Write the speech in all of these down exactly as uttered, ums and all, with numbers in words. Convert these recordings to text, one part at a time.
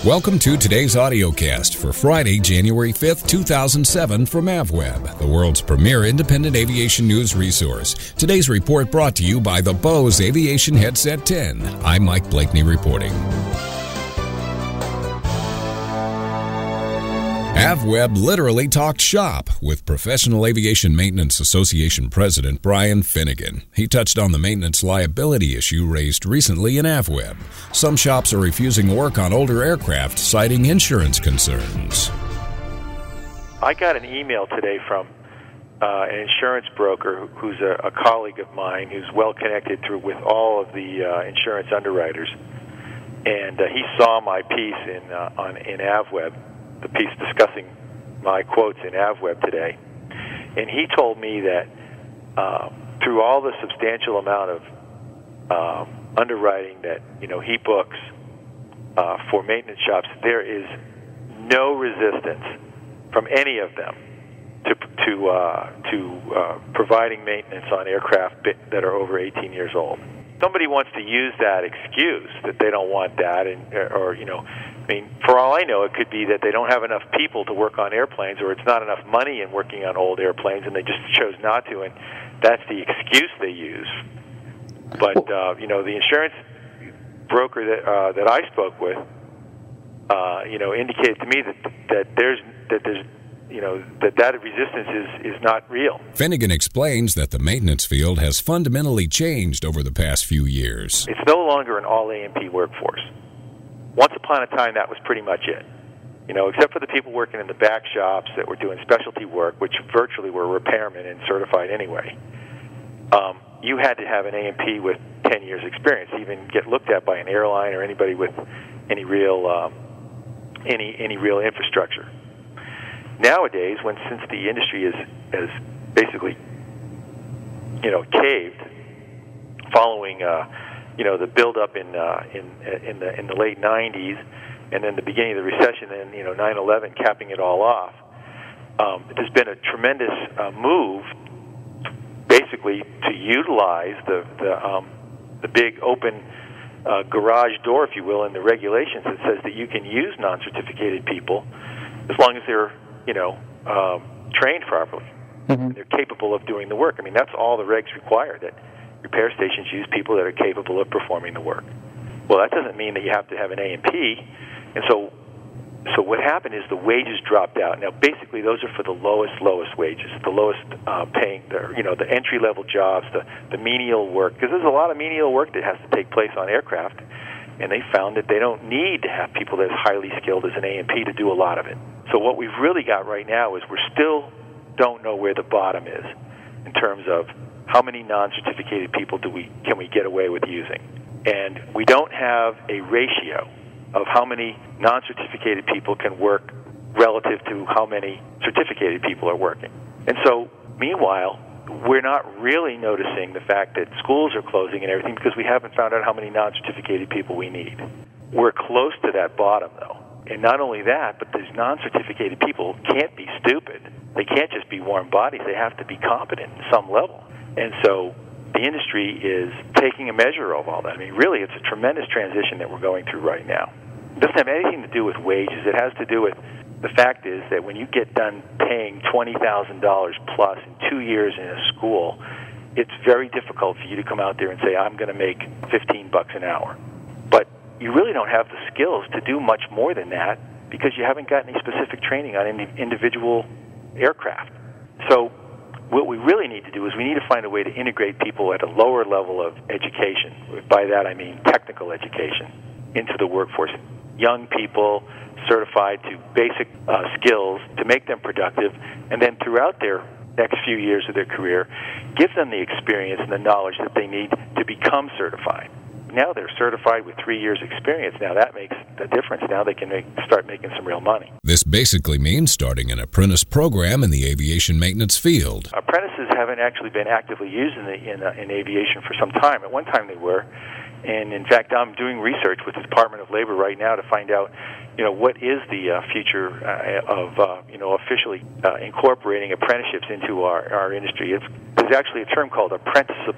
Welcome to today's audiocast for Friday, January fifth, two thousand seven from AvWeb, the world's premier independent aviation news resource. Today's report brought to you by the Bose Aviation Headset ten. I'm Mike Blakeney reporting. AvWeb literally talked shop with Professional Aviation Maintenance Association President Brian Finnegan. He touched on the maintenance liability issue raised recently in AvWeb. Some shops are refusing work on older aircraft, citing insurance concerns. I got an email today from uh, an insurance broker who's a, a colleague of mine who's well connected through with all of the uh, insurance underwriters, and uh, he saw my piece in uh, on in AvWeb. The piece discussing my quotes in AvWeb today, and he told me that uh, through all the substantial amount of uh, underwriting that you know he books uh, for maintenance shops, there is no resistance from any of them to to uh, to uh, providing maintenance on aircraft that are over eighteen years old. Somebody wants to use that excuse that they don't want that, and or you know. I mean, for all I know, it could be that they don't have enough people to work on airplanes, or it's not enough money in working on old airplanes, and they just chose not to, and that's the excuse they use. But, uh, you know, the insurance broker that uh, that I spoke with, uh, you know, indicated to me that that there's that there's you know that that resistance is is not real. Finnegan explains that the maintenance field has fundamentally changed over the past few years. It's no longer an all A and P workforce. Once upon a time, that was pretty much it. You know, except for the people working in the back shops that were doing specialty work, which virtually were repairmen and certified anyway. Um, you had to have an A and P with ten years experience, even get looked at by an airline or anybody with any real um, any any real infrastructure. Nowadays, when since the industry is has basically you know caved following. Uh, You know, the build-up in uh, in in the in the late nineties, and then the beginning of the recession, and you know, nine eleven capping it all off. Um, there's been a tremendous uh, move, basically, to utilize the the um, the big open uh, garage door, if you will, in the regulations that says that you can use non-certificated people as long as they're you know um, trained properly, mm-hmm. and they're capable of doing the work. I mean, that's all the regs require. That repair stations use people that are capable of performing the work. Well, that doesn't mean that you have to have an A and P, and so so what happened is the wages dropped out. Now, basically, those are for the lowest, lowest wages, the lowest uh, paying, the, you know, the entry-level jobs, the, the menial work, because there's a lot of menial work that has to take place on aircraft, and they found that they don't need to have people that are highly skilled as an A and P to do a lot of it. So what we've really got right now is we still don't know where the bottom is in terms of how many non-certificated people do we can we get away with using? And we don't have a ratio of how many non-certificated people can work relative to how many certificated people are working. And so, meanwhile, we're not really noticing the fact that schools are closing and everything because we haven't found out how many non-certificated people we need. We're close to that bottom, though. And not only that, but these non-certificated people can't be stupid. They can't just be warm bodies. They have to be competent at some level. And so the industry is taking a measure of all that. I mean, really, it's a tremendous transition that we're going through right now. It doesn't have anything to do with wages. It has to do with the fact is that when you get done paying twenty thousand dollars plus in two years in a school, it's very difficult for you to come out there and say, I'm going to make fifteen bucks an hour. But you really don't have the skills to do much more than that because you haven't got any specific training on any individual aircraft. So what we really need to do is we need to find a way to integrate people at a lower level of education. By that I mean technical education into the workforce. Young people certified to basic uh, skills to make them productive, and then throughout their next few years of their career, give them the experience and the knowledge that they need to become certified. Now they're certified with three years experience. Now that makes a difference. Now they can make, start making some real money. This basically means starting an apprentice program in the aviation maintenance field. Apprentices haven't actually been actively used in, the, in, uh, in aviation for some time. At one time they were. And in fact, I'm doing research with the Department of Labor right now to find out, you know, what is the uh, future uh, of, uh, you know, officially uh, incorporating apprenticeships into our, our industry. It's, there's actually a term called apprenticeable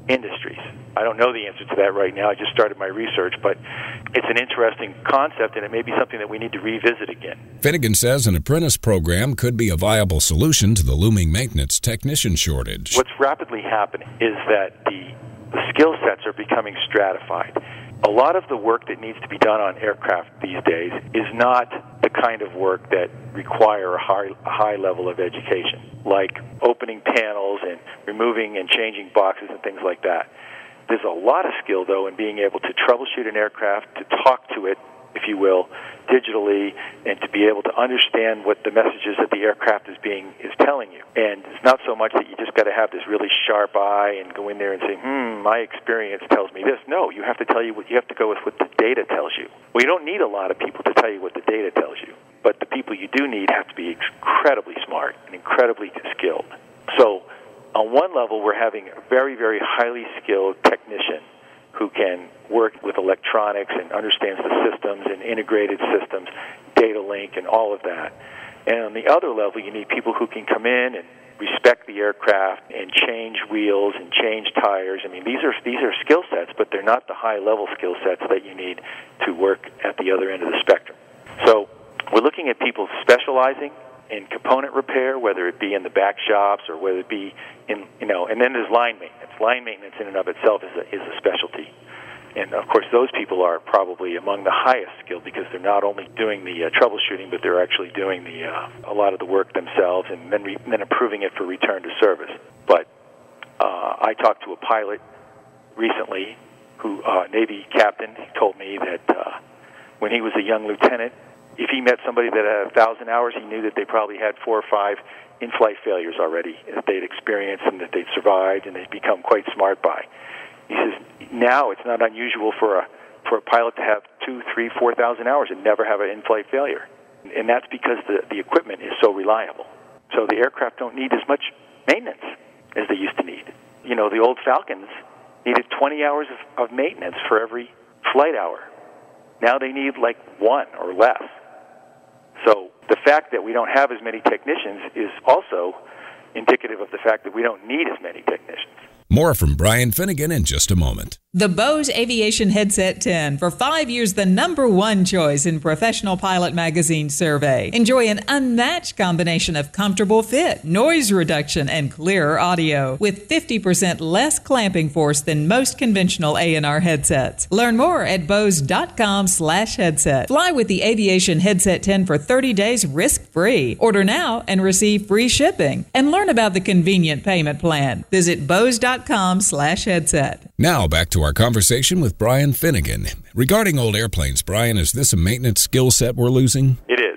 industries. I don't know the answer to that right now. I just started my research, but it's an interesting concept, and it may be something that we need to revisit again. Finnegan says an apprentice program could be a viable solution to the looming maintenance technician shortage. What's rapidly happening is that the, the skill sets are becoming stratified. A lot of the work that needs to be done on aircraft these days is not the kind of work that require a high, a high level of education, like opening panels and removing and changing boxes and things like that. There's a lot of skill, though, in being able to troubleshoot an aircraft, to talk to it, if you will, digitally, and to be able to understand what the messages that the aircraft is being is telling you. And it's not so much that you just got to have this really sharp eye and go in there and say, hmm, my experience tells me this. No, you have to tell you what you have to go with what the data tells you. Well, you don't need a lot of people to tell you what the data tells you, but the people you do need have to be incredibly smart and incredibly skilled. So on one level, we're having a very, very highly skilled technician who can work with electronics and understands the systems and integrated systems, data link and all of that. And on the other level, you need people who can come in and respect the aircraft and change wheels and change tires. I mean, these are these are skill sets, but they're not the high-level skill sets that you need to work at the other end of the spectrum. So we're looking at people specializing in component repair, whether it be in the back shops or whether it be in, you know, and then there's line maintenance. Line maintenance in and of itself is a, is a specialty. And, of course, those people are probably among the highest skilled because they're not only doing the uh, troubleshooting, but they're actually doing the uh, a lot of the work themselves and then, re- then approving it for return to service. But uh, I talked to a pilot recently, who uh, Navy captain, he told me that uh, when he was a young lieutenant, if he met somebody that had a thousand hours, he knew that they probably had four or five in-flight failures already that they'd experienced and that they'd survived and they'd become quite smart by. He says now it's not unusual for a for a pilot to have two, three, four thousand hours and never have an in-flight failure, and that's because the the equipment is so reliable. So the aircraft don't need as much maintenance as they used to need. You know, the old Falcons needed twenty hours of, of maintenance for every flight hour. Now they need like one or less. So the fact that we don't have as many technicians is also indicative of the fact that we don't need as many technicians. More from Brian Finnegan in just a moment. The Bose Aviation Headset ten, for five years the number one choice in Professional Pilot Magazine survey. Enjoy an unmatched combination of comfortable fit, noise reduction, and clearer audio with fifty percent less clamping force than most conventional A and R headsets. Learn more at bose.com slash headset. Fly with the Aviation Headset ten for thirty days risk-free. Order now and receive free shipping. And learn about the convenient payment plan. Visit bose.com slash headset. Now back to our conversation with Brian Finnegan. Regarding old airplanes, Brian, is this a maintenance skill set we're losing? It is.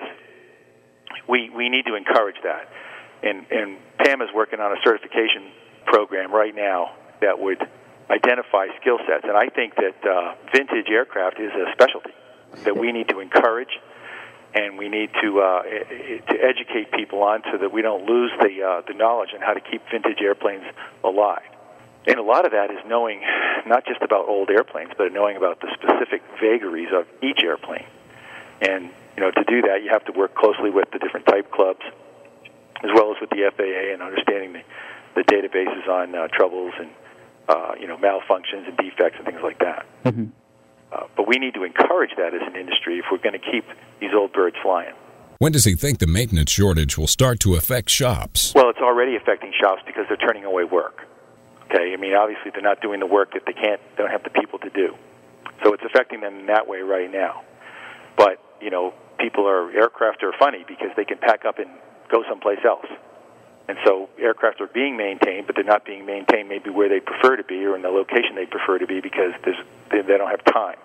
We we need to encourage that. And, and Pam is working on a certification program right now that would identify skill sets. And I think that uh, vintage aircraft is a specialty that we need to encourage, and we need to uh, to educate people on so that we don't lose the uh, the knowledge on how to keep vintage airplanes alive. And a lot of that is knowing not just about old airplanes, but knowing about the specific vagaries of each airplane. And, you know, to do that, you have to work closely with the different type clubs, as well as with the F A A, and understanding the, the databases on uh, troubles and, uh, you know, malfunctions and defects and things like that. Mm-hmm. Uh, but we need to encourage that as an industry if we're going to keep these old birds flying. When does he think the maintenance shortage will start to affect shops? Well, it's already affecting shops because they're turning away work. Okay, I mean, obviously they're not doing the work that they can't, don't have the people to do. So it's affecting them in that way right now. But, you know, people are, aircraft are funny because they can pack up and go someplace else. And so aircraft are being maintained, but they're not being maintained maybe where they prefer to be or in the location they prefer to be because there's, they, they don't have time.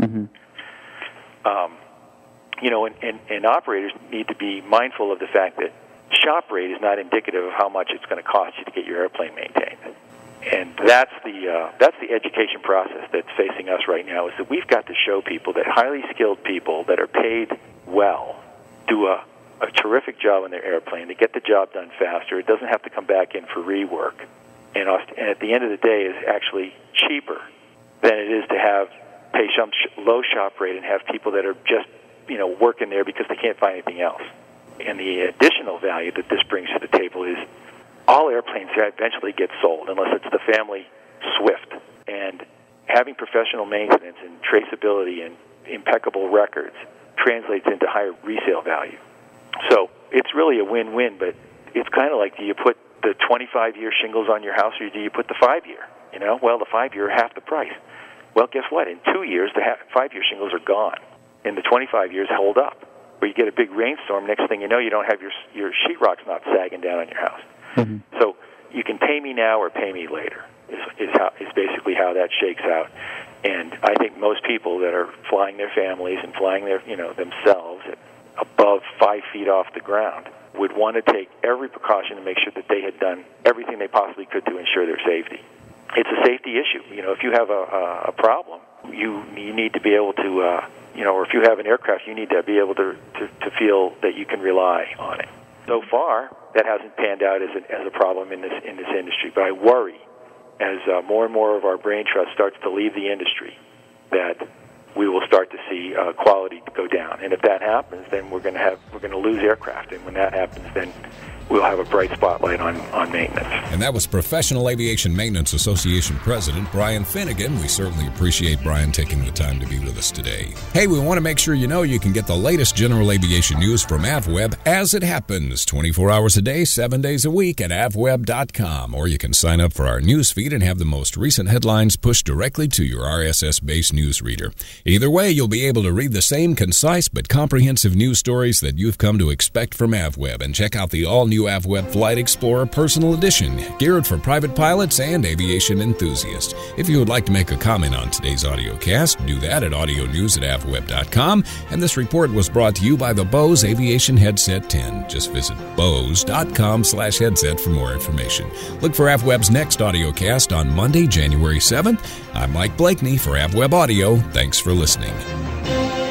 Mm-hmm. Um, you know, and, and, and operators need to be mindful of the fact that shop rate is not indicative of how much it's going to cost you to get your airplane maintained. And that's the uh, that's the education process that's facing us right now, is that we've got to show people that highly skilled people that are paid well do a, a terrific job on their airplane. They get the job done faster. It doesn't have to come back in for rework. And, and at the end of the day, is actually cheaper than it is to have pay some sh- low shop rate and have people that are just, you know, working there because they can't find anything else. And the additional value that this brings to the table is all airplanes eventually get sold, unless it's the family Swift. And having professional maintenance and traceability and impeccable records translates into higher resale value. So it's really a win-win, but it's kind of like, do you put the twenty-five year shingles on your house or do you put the five year? You know, well, the five year are half the price. Well, guess what? In two years, the five year shingles are gone, and the twenty-five years hold up. Where you get a big rainstorm, next thing you know, you don't have your your sheetrock's not sagging down on your house. Mm-hmm. So you can pay me now or pay me later is is how is basically how that shakes out. And I think most people that are flying their families and flying their you know themselves at above five feet off the ground would want to take every precaution to make sure that they had done everything they possibly could to ensure their safety. It's a safety issue. You know, if you have a, a problem, you you need to be able to, uh, you know, or if you have an aircraft, you need to be able to, to, to feel that you can rely on it. So far, that hasn't panned out as a, as a problem in this in this industry. But I worry, as uh, more and more of our brain trust starts to leave the industry, that we will start to see uh, quality go down. And if that happens, then we're going to have we're going to lose aircraft. And when that happens, then we'll have a bright spotlight on, on maintenance. And that was Professional Aviation Maintenance Association President Brian Finnegan. We certainly appreciate Brian taking the time to be with us today. Hey, we want to make sure you know you can get the latest general aviation news from AvWeb as it happens, twenty-four hours a day, seven days a week at avweb dot com. Or you can sign up for our news feed and have the most recent headlines pushed directly to your R S S-based news reader. Either way, you'll be able to read the same concise but comprehensive news stories that you've come to expect from AvWeb, and check out the all-new AvWeb Flight Explorer Personal Edition, geared for private pilots and aviation enthusiasts. If you would like to make a comment on today's audio cast, do that at audio news at avweb dot com. And this report was brought to you by the Bose Aviation Headset ten. Just visit bose dot com slash headset for more information. Look for AvWeb's next audio cast on Monday, January seventh. I'm Mike Blakeney for AvWeb Audio. Thanks for listening.